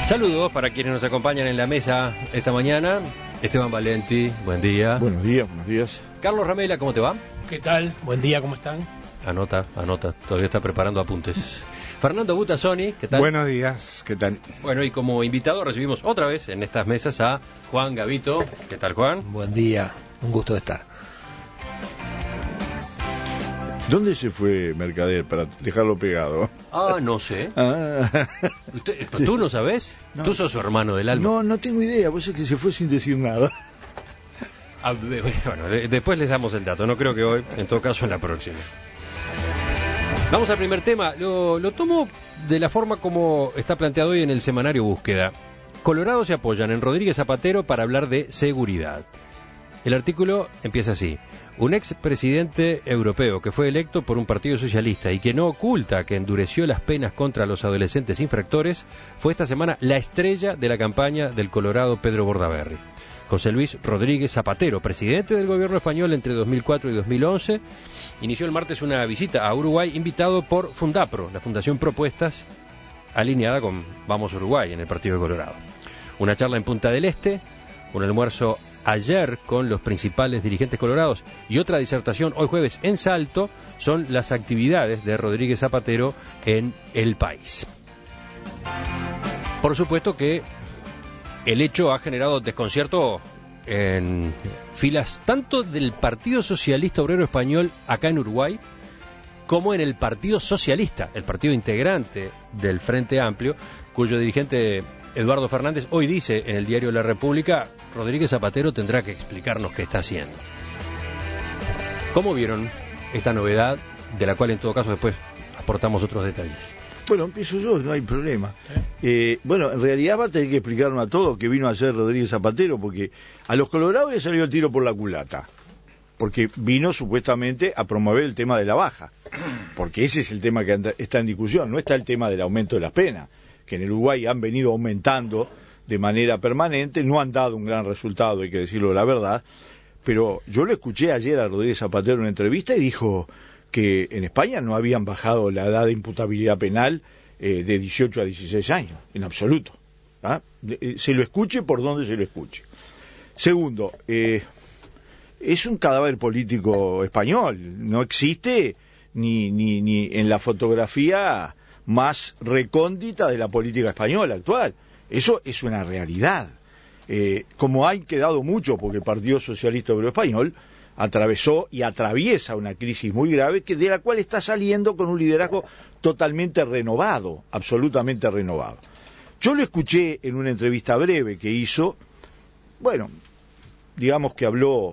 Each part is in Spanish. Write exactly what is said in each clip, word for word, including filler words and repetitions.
Saludos para quienes nos acompañan en la mesa esta mañana. Esteban Valenti, buen día. Buenos días, buenos días. Carlos Ramela, ¿cómo te va? ¿Qué tal? Buen día, ¿cómo están? Anota, anota, todavía está preparando apuntes. Fernando Butazzoni, ¿qué tal? Buenos días, ¿qué tal? Bueno, y como invitado recibimos otra vez en estas mesas a Juan Gavito. ¿Qué tal, Juan? Buen día, un gusto de estar. ¿Dónde se fue Mercader para dejarlo pegado? Ah, no sé. Ah. ¿Usted, ¿Tú no sabés? No. Tú sos su hermano del alma. No, no tengo idea, vos es que se fue sin decir nada. Ah, bueno, después les damos el dato, no creo que hoy, en todo caso en la próxima. Vamos al primer tema, lo, lo tomo de la forma como está planteado hoy en el semanario Búsqueda. Colorado se apoyan en Rodríguez Zapatero para hablar de seguridad. El artículo empieza así: un expresidente europeo que fue electo por un partido socialista y que no oculta que endureció las penas contra los adolescentes infractores, fue esta semana la estrella de la campaña del Colorado Pedro Bordaberry. José Luis Rodríguez Zapatero, presidente del gobierno español entre dos mil cuatro y dos mil once, inició el martes una visita a Uruguay invitado por Fundapro, la Fundación Propuestas, alineada con Vamos Uruguay en el partido de Colorado. Una charla en Punta del Este, un almuerzo ayer con los principales dirigentes colorados y otra disertación hoy jueves en Salto son las actividades de Rodríguez Zapatero en el país. Por supuesto que el hecho ha generado desconcierto en filas tanto del Partido Socialista Obrero Español acá en Uruguay como en el Partido Socialista, el partido integrante del Frente Amplio, cuyo dirigente Eduardo Fernández hoy dice en el diario La República: Rodríguez Zapatero tendrá que explicarnos qué está haciendo. ¿Cómo vieron esta novedad, de la cual en todo caso después aportamos otros detalles? Bueno, empiezo yo, no hay problema. Eh, bueno, en realidad va a tener que explicarnos a todos qué vino a hacer Rodríguez Zapatero, porque a los colorados le salió el tiro por la culata, porque vino supuestamente a promover el tema de la baja, porque ese es el tema que anda, está en discusión, no está el tema del aumento de las penas, que en el Uruguay han venido aumentando de manera permanente, no han dado un gran resultado, hay que decirlo la verdad, pero yo lo escuché ayer a Rodríguez Zapatero en una entrevista y dijo que en España no habían bajado la edad de imputabilidad penal eh, de dieciocho a dieciséis años, en absoluto. ¿Ah? Se lo escuche por donde se lo escuche. Segundo, eh, es un cadáver político español, no existe ni, ni, ni en la fotografía más recóndita de la política española actual. Eso es una realidad. Eh, como ha quedado mucho, porque el Partido Socialista Obrero Español atravesó y atraviesa una crisis muy grave, que de la cual está saliendo con un liderazgo totalmente renovado, absolutamente renovado. Yo lo escuché en una entrevista breve que hizo, bueno, digamos que habló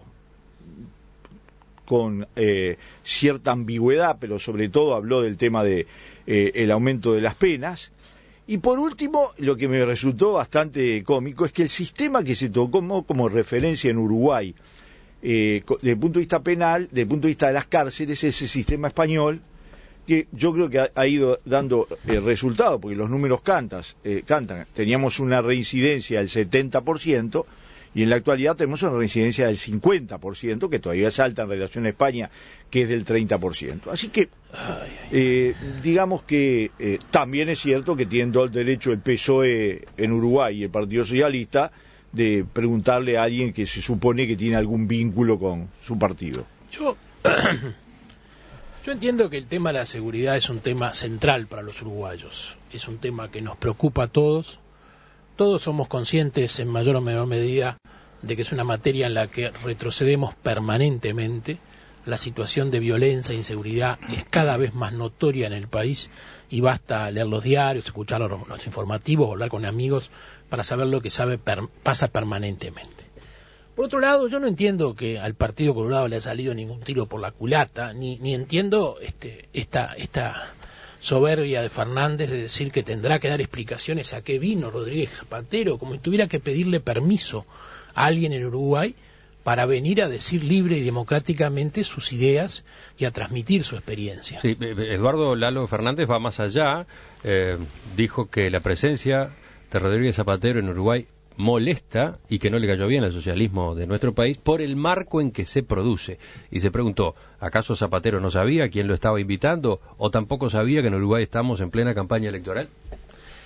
con eh, cierta ambigüedad, pero sobre todo habló del tema de eh, el aumento de las penas. Y por último, lo que me resultó bastante cómico es que el sistema que se tomó como referencia en Uruguay, eh, desde el punto de vista penal, desde el punto de vista de las cárceles, es ese sistema español que yo creo que ha, ha ido dando eh, resultados, porque los números cantas, eh, cantan. Teníamos una reincidencia del setenta por ciento y en la actualidad tenemos una reincidencia del cincuenta por ciento, que todavía es alta en relación a España, que es del treinta por ciento. Así que, eh, digamos que eh, también es cierto que tienen todo el derecho el P S O E en Uruguay y el Partido Socialista de preguntarle a alguien que se supone que tiene algún vínculo con su partido. Yo, yo entiendo que el tema de la seguridad es un tema central para los uruguayos. Es un tema que nos preocupa a todos. Todos somos conscientes en mayor o menor medida de que es una materia en la que retrocedemos permanentemente. La situación de violencia e inseguridad es cada vez más notoria en el país y basta leer los diarios, escuchar los, los informativos, hablar con amigos para saber lo que sabe per, pasa permanentemente. Por otro lado, yo no entiendo que al Partido Colorado le haya salido ningún tiro por la culata, ni, ni entiendo este, esta... esta soberbia de Fernández de decir que tendrá que dar explicaciones a qué vino Rodríguez Zapatero, como si tuviera que pedirle permiso a alguien en Uruguay para venir a decir libre y democráticamente sus ideas y a transmitir su experiencia. Sí, Eduardo Lalo Fernández va más allá, eh, dijo que la presencia de Rodríguez Zapatero en Uruguay molesta y que no le cayó bien al socialismo de nuestro país por el marco en que se produce. Y se preguntó, ¿acaso Zapatero no sabía quién lo estaba invitando o tampoco sabía que en Uruguay estamos en plena campaña electoral?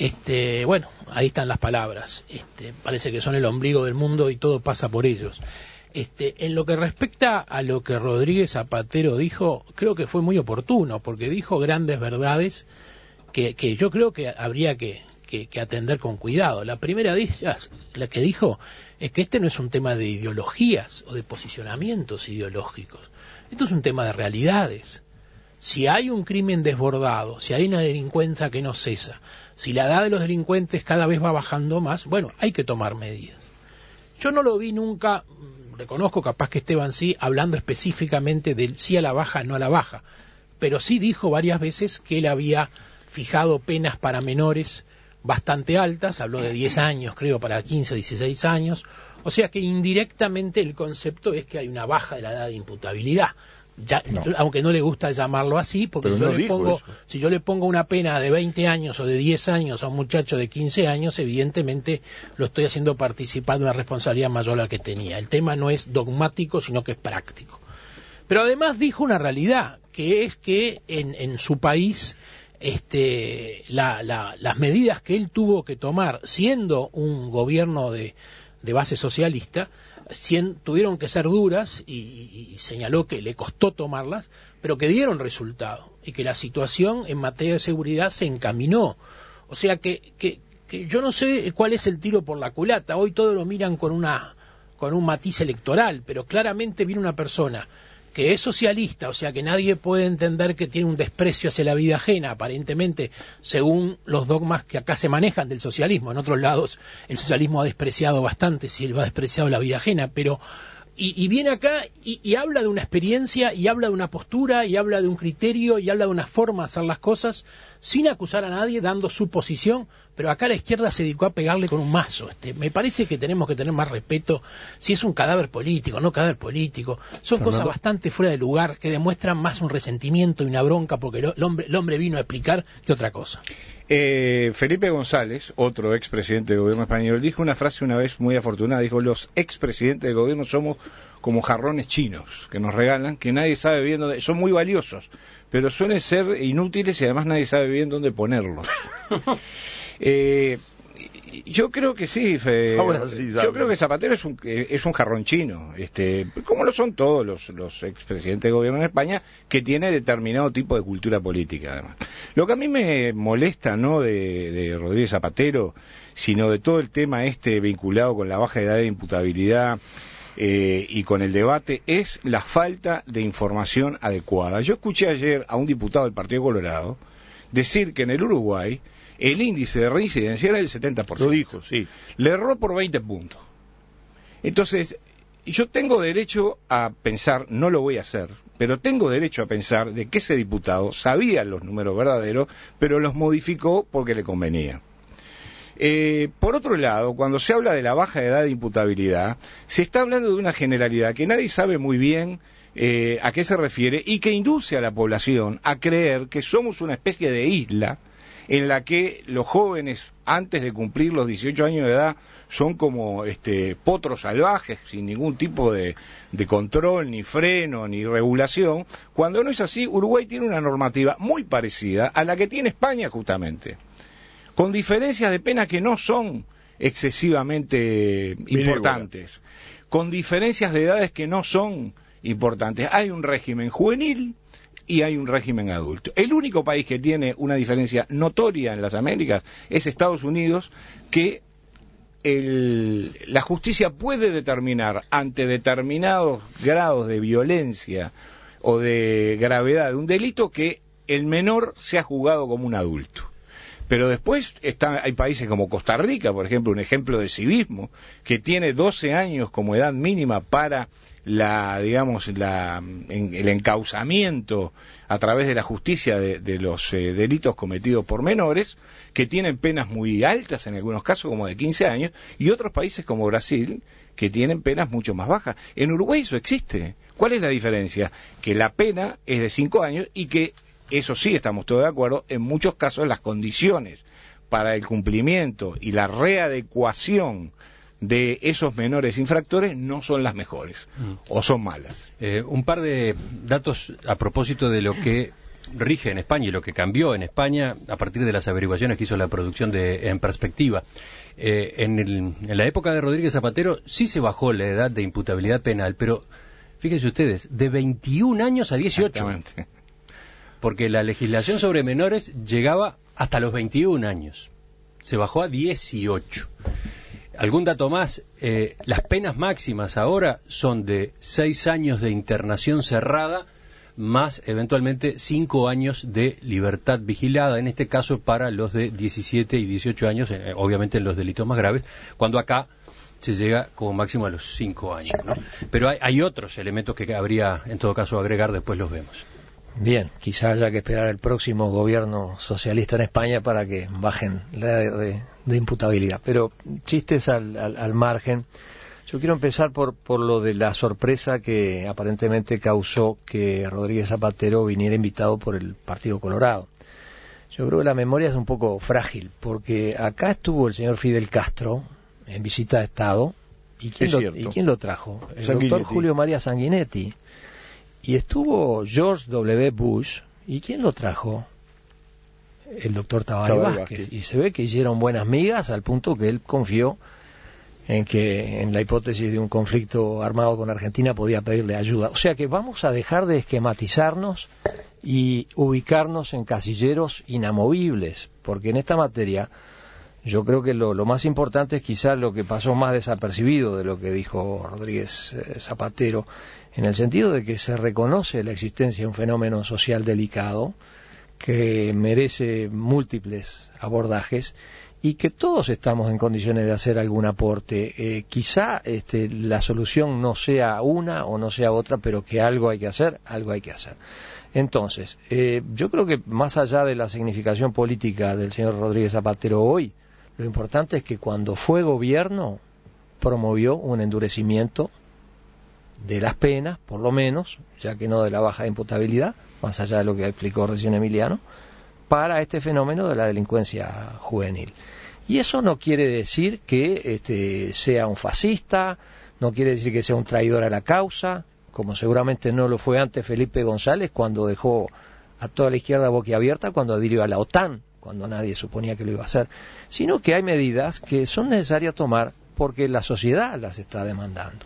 Este, bueno, ahí están las palabras. Este, parece que son el ombligo del mundo y todo pasa por ellos. Este, en lo que respecta a lo que Rodríguez Zapatero dijo, creo que fue muy oportuno, porque dijo grandes verdades que, que yo creo que habría que, que, que atender con cuidado. La primera de ellas, la que dijo, es que este no es un tema de ideologías o de posicionamientos ideológicos. Esto es un tema de realidades. Si hay un crimen desbordado, si hay una delincuencia que no cesa, si la edad de los delincuentes cada vez va bajando más, bueno, hay que tomar medidas. Yo no lo vi nunca, reconozco capaz que Esteban sí, hablando específicamente del sí a la baja, no a la baja, pero sí dijo varias veces que él había fijado penas para menores bastante altas, habló de diez años, creo, para quince o dieciséis años, o sea que indirectamente el concepto es que hay una baja de la edad de imputabilidad. Ya, no. Aunque no le gusta llamarlo así, porque si, no yo le pongo, si yo le pongo una pena de veinte años o de diez años a un muchacho de quince años, evidentemente lo estoy haciendo participar de una responsabilidad mayor a la que tenía. El tema no es dogmático, sino que es práctico. Pero además dijo una realidad, que es que en, en su país este, la, la, las medidas que él tuvo que tomar, siendo un gobierno de, de base socialista, Cien, tuvieron que ser duras y, y, y señaló que le costó tomarlas, pero que dieron resultado y que la situación en materia de seguridad se encaminó. O sea que, que, que yo no sé cuál es el tiro por la culata. Hoy todos lo miran con una con un matiz electoral, pero claramente viene una persona que es socialista, o sea que nadie puede entender que tiene un desprecio hacia la vida ajena, aparentemente, según los dogmas que acá se manejan del socialismo. En otros lados el socialismo ha despreciado bastante, si él ha despreciado la vida ajena, pero y, y viene acá y, y habla de una experiencia, y habla de una postura, y habla de un criterio, y habla de una forma de hacer las cosas, sin acusar a nadie, dando su posición, pero acá la izquierda se dedicó a pegarle con un mazo. Este, me parece que tenemos que tener más respeto si es un cadáver político, no cadáver político. Son Fernando. Cosas bastante fuera de lugar que demuestran más un resentimiento y una bronca porque el hombre, el hombre vino a explicar que otra cosa. Eh, Felipe González, otro expresidente del gobierno español, dijo una frase una vez muy afortunada, dijo: los expresidentes del gobierno somos como jarrones chinos que nos regalan, que nadie sabe bien dónde, son muy valiosos, pero suelen ser inútiles y además nadie sabe bien dónde ponerlos. eh, yo creo que sí, Fe, Ahora sí yo creo que Zapatero es un, es un jarrón chino, este, como lo son todos los, los expresidentes de gobierno en España, que tiene determinado tipo de cultura política además. Lo que a mí me molesta, no de, de Rodríguez Zapatero, sino de todo el tema este vinculado con la baja edad de imputabilidad, Eh, y con el debate, es la falta de información adecuada. Yo escuché ayer a un diputado del Partido Colorado decir que en el Uruguay el índice de reincidencia era del setenta por ciento. Lo dijo, sí. Le erró por veinte puntos. Entonces, yo tengo derecho a pensar, no lo voy a hacer, pero tengo derecho a pensar de que ese diputado sabía los números verdaderos, pero los modificó porque le convenía. Eh, por otro lado, cuando se habla de la baja edad de imputabilidad, se está hablando de una generalidad que nadie sabe muy bien eh, a qué se refiere y que induce a la población a creer que somos una especie de isla en la que los jóvenes antes de cumplir los dieciocho años de edad son como este, potros salvajes sin ningún tipo de, de control, ni freno, ni regulación. Cuando no es así, Uruguay tiene una normativa muy parecida a la que tiene España justamente, con diferencias de pena que no son excesivamente importantes, con diferencias de edades que no son importantes. Hay un régimen juvenil y hay un régimen adulto. El único país que tiene una diferencia notoria en las Américas es Estados Unidos, que el, la justicia puede determinar ante determinados grados de violencia o de gravedad de un delito que el menor sea juzgado como un adulto. Pero después está, hay países como Costa Rica, por ejemplo, un ejemplo de civismo, que tiene doce años como edad mínima para la, digamos, la, en, el encauzamiento a través de la justicia de, de los eh, delitos cometidos por menores, que tienen penas muy altas en algunos casos, como de quince años, y otros países como Brasil, que tienen penas mucho más bajas. En Uruguay eso existe. ¿Cuál es la diferencia? Que la pena es de cinco años y que, eso sí, estamos todos de acuerdo, en muchos casos las condiciones para el cumplimiento y la readecuación de esos menores infractores no son las mejores, mm. o son malas. Eh, un par de datos a propósito de lo que rige en España y lo que cambió en España a partir de las averiguaciones que hizo la producción de En Perspectiva. Eh, en, el, en la época de Rodríguez Zapatero sí se bajó la edad de imputabilidad penal, pero fíjense ustedes, de veintiún años a dieciocho. Porque la legislación sobre menores llegaba hasta los veintiún años. Se bajó a dieciocho. Algún dato más, eh, las penas máximas ahora son de seis años de internación cerrada, más eventualmente cinco años de libertad vigilada, en este caso para los de diecisiete y dieciocho años, eh, obviamente en los delitos más graves, cuando acá se llega como máximo a los cinco años, ¿no? Pero hay, hay otros elementos que habría en todo caso agregar, después los vemos. Bien, quizá haya que esperar el próximo gobierno socialista en España para que bajen la edad de, de imputabilidad. Pero chistes al, al, al margen. Yo quiero empezar por, por lo de la sorpresa que aparentemente causó que Rodríguez Zapatero viniera invitado por el Partido Colorado. Yo creo que la memoria es un poco frágil, porque acá estuvo el señor Fidel Castro en visita de Estado. ¿Y quién, lo, ¿y quién lo trajo? El doctor Julio María Sanguinetti. Y estuvo George doble u. Bush. ¿Y quién lo trajo? El doctor Tabaré Vázquez. Vázquez. Y se ve que hicieron buenas migas al punto que él confió en que en la hipótesis de un conflicto armado con Argentina podía pedirle ayuda. O sea que vamos a dejar de esquematizarnos y ubicarnos en casilleros inamovibles, porque en esta materia yo creo que lo, lo más importante es quizás lo que pasó más desapercibido de lo que dijo Rodríguez eh, Zapatero, en el sentido de que se reconoce la existencia de un fenómeno social delicado que merece múltiples abordajes y que todos estamos en condiciones de hacer algún aporte. Eh, quizá este, la solución no sea una o no sea otra, pero que algo hay que hacer, algo hay que hacer. Entonces, eh, yo creo que más allá de la significación política del señor Rodríguez Zapatero hoy, lo importante es que cuando fue gobierno promovió un endurecimiento de las penas, por lo menos, ya que no de la baja de imputabilidad, más allá de lo que explicó recién Emiliano, para este fenómeno de la delincuencia juvenil. Y eso no quiere decir que este, sea un fascista, no quiere decir que sea un traidor a la causa, como seguramente no lo fue antes Felipe González cuando dejó a toda la izquierda boquiabierta, cuando adhirió a la OTAN, cuando nadie suponía que lo iba a hacer, sino que hay medidas que son necesarias tomar porque la sociedad las está demandando.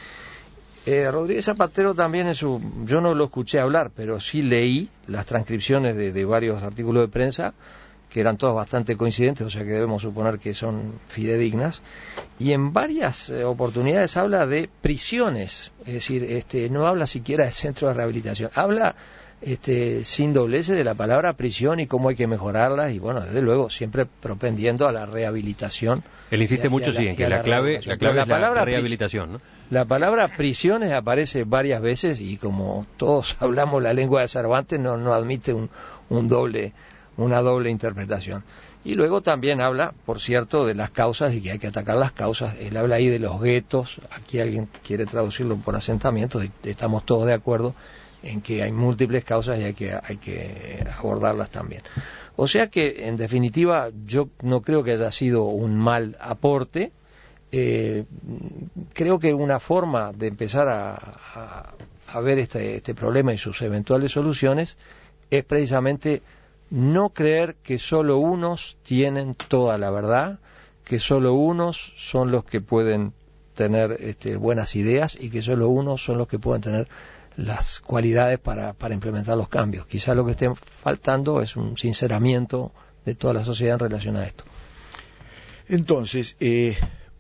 Eh, Rodríguez Zapatero también en su, yo no lo escuché hablar, pero sí leí las transcripciones de, de varios artículos de prensa que eran todas bastante coincidentes, o sea que debemos suponer que son fidedignas, y en varias eh, oportunidades habla de prisiones, es decir, este, no habla siquiera de centros de rehabilitación, habla este, sin doblez de la palabra prisión y cómo hay que mejorarlas, y bueno, desde luego siempre propendiendo a la rehabilitación. Él insiste mucho, sí, en que la clave, la clave es la rehabilitación, ¿no? La palabra prisiones aparece varias veces y como todos hablamos la lengua de Cervantes no, no admite un, un doble, una doble interpretación. Y luego también habla, por cierto, de las causas y que hay que atacar las causas. Él habla ahí de los guetos, aquí alguien quiere traducirlo por asentamientos, y estamos todos de acuerdo en que hay múltiples causas y hay que, hay que abordarlas también. O sea que, en definitiva, yo no creo que haya sido un mal aporte. Eh, creo que una forma de empezar a, a, a ver este, este problema y sus eventuales soluciones es precisamente no creer que solo unos tienen toda la verdad, que solo unos son los que pueden tener este, buenas ideas y que solo unos son los que pueden tener las cualidades para, para implementar los cambios. Quizás lo que esté faltando es un sinceramiento de toda la sociedad en relación a esto. Entonces, eh,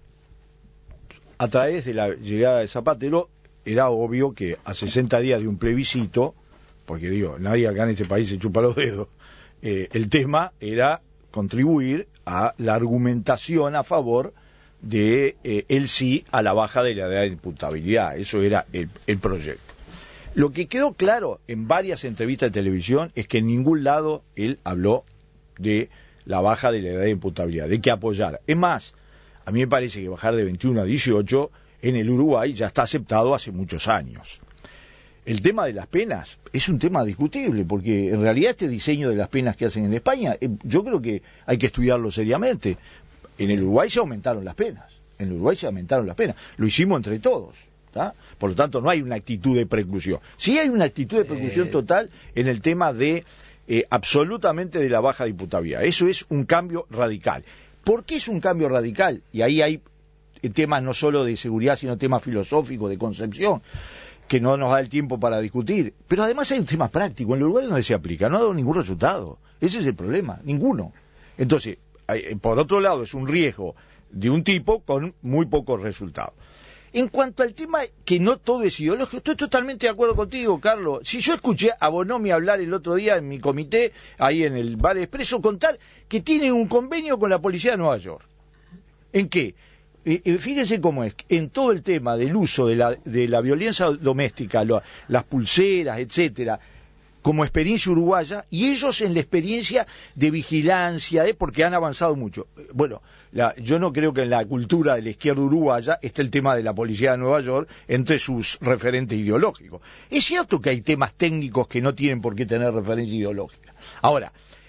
a través de la llegada de Zapatero, era obvio que a sesenta días de un plebiscito, porque digo, nadie acá en este país se chupa los dedos, eh, el tema era contribuir a la argumentación a favor de eh, el sí a la baja de la edad de imputabilidad. Eso era el, el proyecto. Lo que quedó claro en varias entrevistas de televisión es que en ningún lado él habló de la baja de la edad de imputabilidad, de que apoyara. Es más, a mí me parece que bajar de veintiuno a dieciocho en el Uruguay ya está aceptado hace muchos años. El tema de las penas es un tema discutible, porque en realidad este diseño de las penas que hacen en España, eh, yo creo que hay que estudiarlo seriamente. En el Uruguay se aumentaron las penas, en el Uruguay se aumentaron las penas, lo hicimos entre todos. ¿tá? Por lo tanto, no hay una actitud de preclusión. Sí hay una actitud de preclusión eh... total en el tema de eh, absolutamente de la baja diputabilidad. Eso es un cambio radical. ¿Por qué es un cambio radical? Y ahí hay temas no solo de seguridad, sino temas filosóficos, de concepción, que no nos da el tiempo para discutir. Pero además hay un tema práctico. En los lugares donde se aplica no ha dado ningún resultado. Ese es el problema, ninguno. Entonces, por otro lado, es un riesgo de un tipo con muy pocos resultados. En cuanto al tema que no todo es ideológico, estoy totalmente de acuerdo contigo, Carlos. Si yo escuché a Bonomi hablar el otro día en mi comité, ahí en el Bar Expreso, contar que tienen un convenio con la policía de Nueva York. ¿En qué? Eh, fíjense cómo es, en todo el tema del uso de la, de la violencia doméstica, lo, las pulseras, etcétera, como experiencia uruguaya, y ellos en la experiencia de vigilancia, ¿eh? Porque han avanzado mucho. Bueno, la, yo no creo que en la cultura de la izquierda uruguaya esté el tema de la policía de Nueva York entre sus referentes ideológicos. Es cierto que hay temas técnicos que no tienen por qué tener referencia ideológica. Ahora,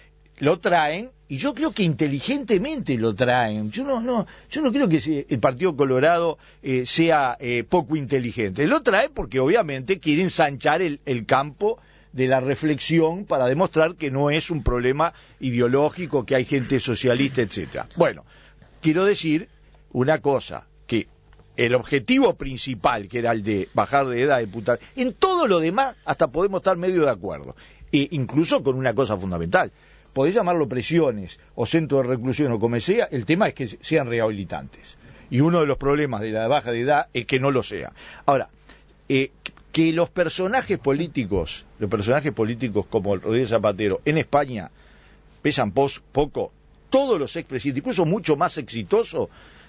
lo traen, y yo creo que inteligentemente lo traen. Yo no, no, yo no creo que el Partido Colorado eh, sea eh, poco inteligente. Lo traen porque obviamente quieren ensanchar el, el campo de la reflexión para demostrar que no es un problema ideológico, que hay gente socialista, etcétera. Bueno, quiero decir una cosa, que el objetivo principal, que era el de bajar de edad de puta, en todo lo demás hasta podemos estar medio de acuerdo, e incluso con una cosa fundamental. Podés llamarlo presiones o centro de reclusión o como sea, el tema es que sean rehabilitantes. Y uno de los problemas de la baja de edad es que no lo sea. Ahora, eh, que los personajes políticos, los personajes políticos como Rodríguez Zapatero en España pesan pos, poco, todos los expresidentes, incluso mucho más exitosos,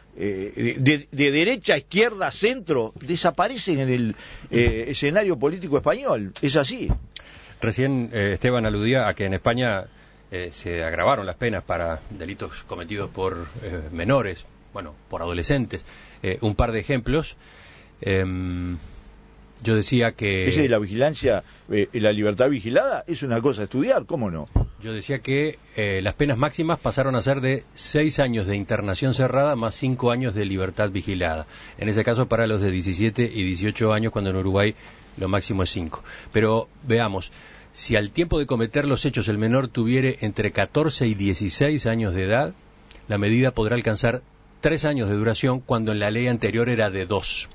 eh, de, de derecha, izquierda, centro, desaparecen en el eh, escenario político español. Es así. Recién eh, Esteban aludía a que en España eh, se agravaron las penas para delitos cometidos por eh, menores, bueno, por adolescentes. Eh, un par de ejemplos. Eh, Yo decía que... Ese de la vigilancia, eh, la libertad vigilada, es una cosa a estudiar, ¿cómo no? Yo decía que eh, las penas máximas pasaron a ser de seis años de internación cerrada más cinco años de libertad vigilada. En ese caso para los de diecisiete y dieciocho años, cuando en Uruguay lo máximo es cinco. Pero veamos, si al tiempo de cometer los hechos el menor tuviere entre catorce y dieciséis años de edad, la medida podrá alcanzar tres años de duración, cuando en la ley anterior era de dos.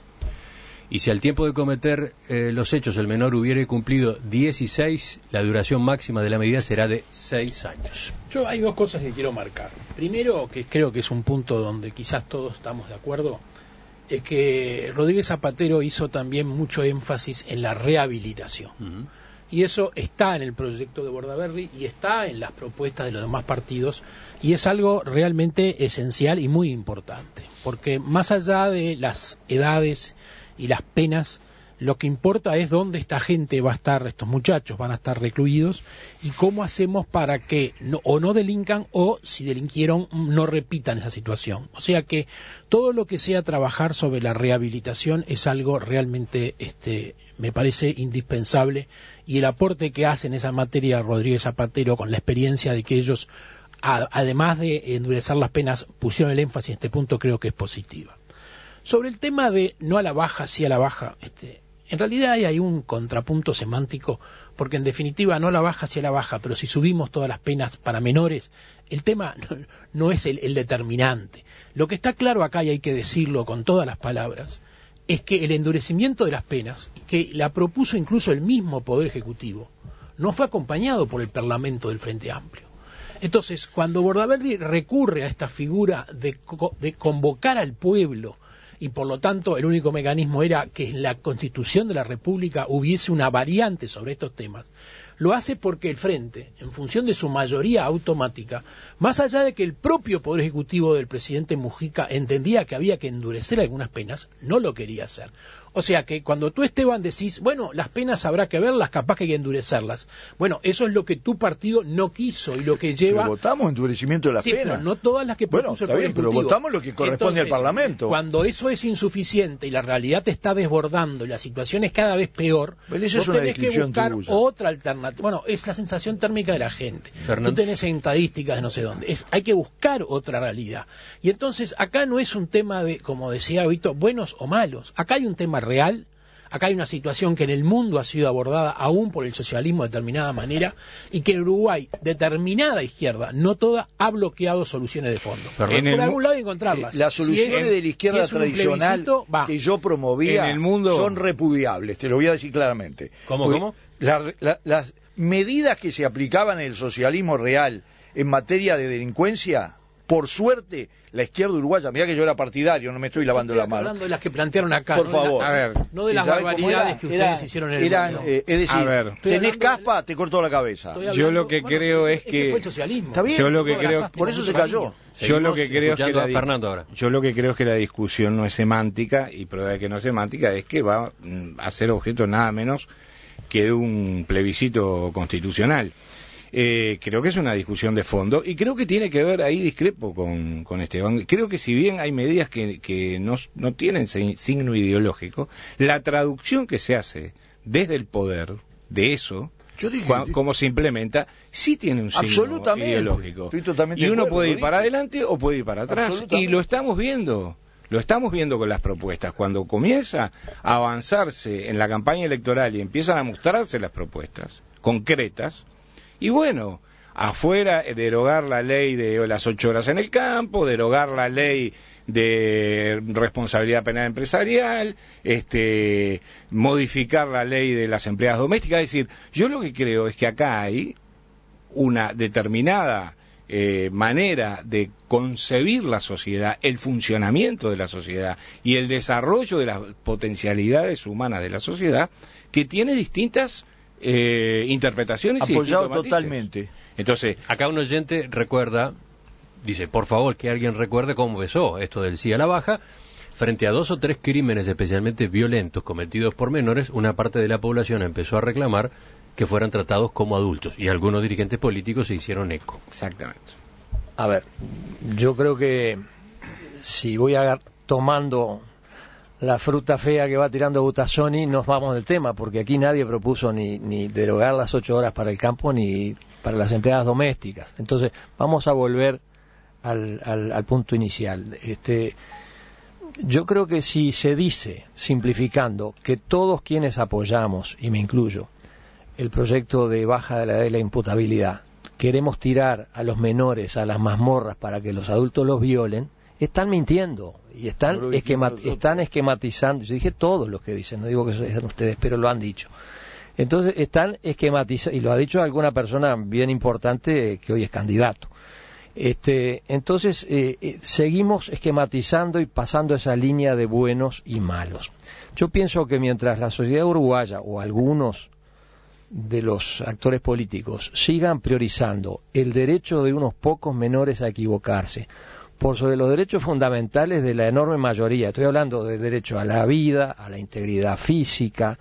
Y si al tiempo de cometer eh, los hechos el menor hubiere cumplido dieciséis, la duración máxima de la medida será de seis años. Yo hay dos cosas que quiero marcar. Primero, que creo que es un punto donde quizás todos estamos de acuerdo, es que Rodríguez Zapatero hizo también mucho énfasis en la rehabilitación. Uh-huh. Y eso está en el proyecto de Bordaberry y está en las propuestas de los demás partidos, y es algo realmente esencial y muy importante, porque más allá de las edades y las penas, lo que importa es dónde esta gente va a estar, estos muchachos van a estar recluidos, y cómo hacemos para que no, o no delincan, o si delinquieron no repitan esa situación. O sea que todo lo que sea trabajar sobre la rehabilitación es algo realmente, este, me parece indispensable, y el aporte que hace en esa materia Rodríguez Zapatero, con la experiencia de que ellos, a, además de endurecer las penas, pusieron el énfasis en este punto, creo que es positiva. Sobre el tema de no a la baja, sí a la baja, este, en realidad hay, hay un contrapunto semántico, porque en definitiva no a la baja, sí a la baja, pero si subimos todas las penas para menores, el tema no, no es el, el determinante. Lo que está claro acá, y hay que decirlo con todas las palabras, es que el endurecimiento de las penas, que la propuso incluso el mismo Poder Ejecutivo, no fue acompañado por el Parlamento del Frente Amplio. Entonces, cuando Bordaberry recurre a esta figura de, de convocar al pueblo, y por lo tanto el único mecanismo era que en la Constitución de la República hubiese una variante sobre estos temas, lo hace porque el Frente, en función de su mayoría automática, más allá de que el propio Poder Ejecutivo del presidente Mujica entendía que había que endurecer algunas penas, no lo quería hacer. O sea que cuando tú, Esteban, decís, bueno, las penas habrá que verlas, capaz que hay que endurecerlas. Bueno, eso es lo que tu partido no quiso, y lo que lleva... Pero votamos endurecimiento de las sí, penas. Pero no todas las que propuso bueno, el Poder bien, Ejecutivo. Pero votamos lo que corresponde Entonces, al Parlamento. Cuando eso es insuficiente y la realidad te está desbordando y la situación es cada vez peor, bueno, eso vos es una tenés que buscar tuya. otra alternativa. Bueno, es la sensación térmica de la gente. Fernando. Tú tenés estadísticas de no sé dónde. Es, hay que buscar otra realidad. Y entonces acá no es un tema de, como decía Vito, buenos o malos. Acá hay un tema real. Acá hay una situación que en el mundo ha sido abordada aún por el socialismo de determinada manera y que en Uruguay, determinada izquierda, no toda, ha bloqueado soluciones de fondo. Por algún lado hay que encontrarlas. Las soluciones si es, de la izquierda si tradicional que yo promovía en el mundo son repudiables, te lo voy a decir claramente. ¿Cómo, Porque cómo? La, la, las medidas que se aplicaban en el socialismo real en materia de delincuencia, por suerte, la izquierda uruguaya, mirá que yo era partidario, no me estoy lavando la mano. Hablando de las que plantearon acá, por no favor, de la, a ver, no de las barbaridades que ustedes era, hicieron en el eran, mundo. Eh, es decir, a ver, tenés caspa, te corto la cabeza. Hablando, yo lo que bueno, creo es que fue el socialismo. Está bien, yo lo que creo, por eso se cayó. Yo lo que creo es que la, Fernando ahora. Yo lo que creo es que la discusión no es semántica, y prueba de que no es semántica es que va a ser objeto nada menos que de un plebiscito constitucional. Eh, creo que es una discusión de fondo y creo que tiene que ver, ahí discrepo con, con Esteban, creo que si bien hay medidas que, que no, no tienen signo ideológico, la traducción que se hace desde el poder de eso, yo dije, cua, como se implementa, sí tiene un signo ideológico. Estoy totalmente y uno acuerdo, puede ir ¿no? para adelante o puede ir para atrás, y lo estamos viendo. Lo estamos viendo con las propuestas. Cuando comienza a avanzarse en la campaña electoral y empiezan a mostrarse las propuestas concretas, y bueno, afuera derogar la ley de las ocho horas en el campo, derogar la ley de responsabilidad penal empresarial, este, modificar la ley de las empleadas domésticas. Es decir, yo lo que creo es que acá hay una determinada eh, manera de concebir la sociedad, el funcionamiento de la sociedad y el desarrollo de las potencialidades humanas de la sociedad, que tiene distintas Eh, interpretaciones apoyado y totalmente. Entonces, acá un oyente recuerda, dice, por favor que alguien recuerde cómo empezó esto del sí a la baja. Frente a dos o tres crímenes especialmente violentos cometidos por menores, una parte de la población empezó a reclamar que fueran tratados como adultos, y algunos dirigentes políticos se hicieron eco. Exactamente. A ver, yo creo que si voy a tomando la fruta fea que va tirando Butazzoni, nos vamos del tema, porque aquí nadie propuso ni, ni derogar las ocho horas para el campo ni para las empleadas domésticas. Entonces, vamos a volver al, al, al punto inicial. Este, yo creo que si se dice, simplificando, que todos quienes apoyamos, y me incluyo, el proyecto de baja de la edad de la imputabilidad, queremos tirar a los menores a las mazmorras para que los adultos los violen, están mintiendo y están, esquema, están esquematizando. Yo dije todos los que dicen, no digo que sean ustedes, pero lo han dicho. Entonces están esquematizando, y lo ha dicho alguna persona bien importante que hoy es candidato. Este, entonces eh, eh, seguimos esquematizando y pasando esa línea de buenos y malos. Yo pienso que mientras la sociedad uruguaya o algunos de los actores políticos sigan priorizando el derecho de unos pocos menores a equivocarse por sobre los derechos fundamentales de la enorme mayoría, estoy hablando de derecho a la vida, a la integridad física,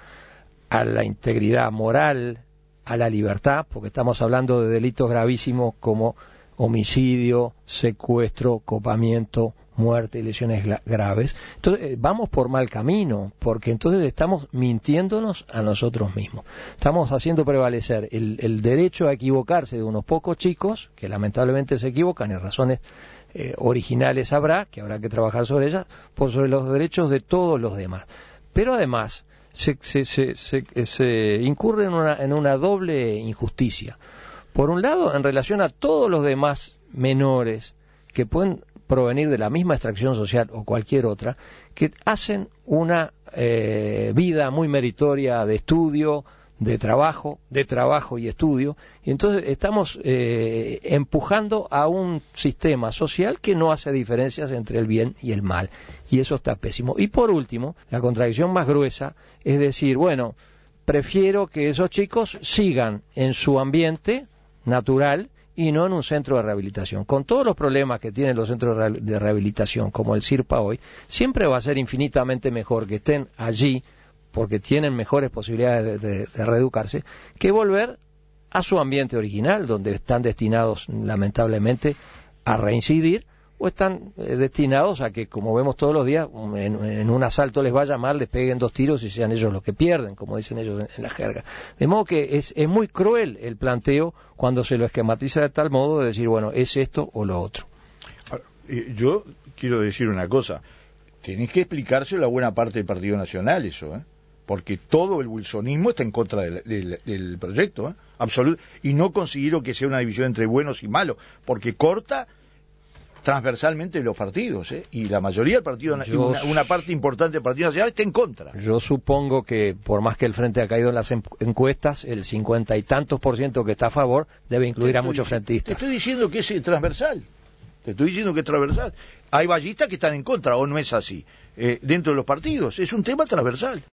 a la integridad moral, a la libertad, porque estamos hablando de delitos gravísimos como homicidio, secuestro, copamiento, muerte y lesiones graves. Entonces, vamos por mal camino, porque entonces estamos mintiéndonos a nosotros mismos. Estamos haciendo prevalecer el, el derecho a equivocarse de unos pocos chicos, que lamentablemente se equivocan en razones Eh, originales habrá, que habrá que trabajar sobre ellas, por sobre los derechos de todos los demás. Pero además se, se, se, se, se incurre en una, en una doble injusticia. Por un lado, en relación a todos los demás menores que pueden provenir de la misma extracción social o cualquier otra, que hacen una eh, vida muy meritoria de estudio, de trabajo, de trabajo y estudio, y entonces estamos eh, empujando a un sistema social que no hace diferencias entre el bien y el mal, y eso está pésimo. Y por último, la contradicción más gruesa es decir, bueno, prefiero que esos chicos sigan en su ambiente natural y no en un centro de rehabilitación. Con todos los problemas que tienen los centros de rehabilitación, como el CIRPA hoy, siempre va a ser infinitamente mejor que estén allí porque tienen mejores posibilidades de, de, de reeducarse, que volver a su ambiente original, donde están destinados, lamentablemente, a reincidir, o están eh, destinados a que, como vemos todos los días, en, en un asalto les vaya mal, les peguen dos tiros y sean ellos los que pierden, como dicen ellos en, en la jerga. De modo que es, es muy cruel el planteo cuando se lo esquematiza de tal modo de decir, bueno, es esto o lo otro. Yo quiero decir una cosa. Tenés que explicárselo a buena parte del Partido Nacional eso, ¿eh? Porque todo el wilsonismo está en contra del, del, del proyecto, ¿eh? Absoluto. Y no considero que sea una división entre buenos y malos, porque corta transversalmente los partidos, ¿eh? Y la mayoría del partido, Yo, una, una parte importante del Partido Nacional está en contra. Yo supongo que por más que el Frente ha caído en las encuestas, el cincuenta y tantos por ciento que está a favor debe incluir a muchos frentistas. Te estoy diciendo que es transversal. Te estoy diciendo que es transversal. Hay ballistas que están en contra, o no es así. Eh, dentro de los partidos, es un tema transversal.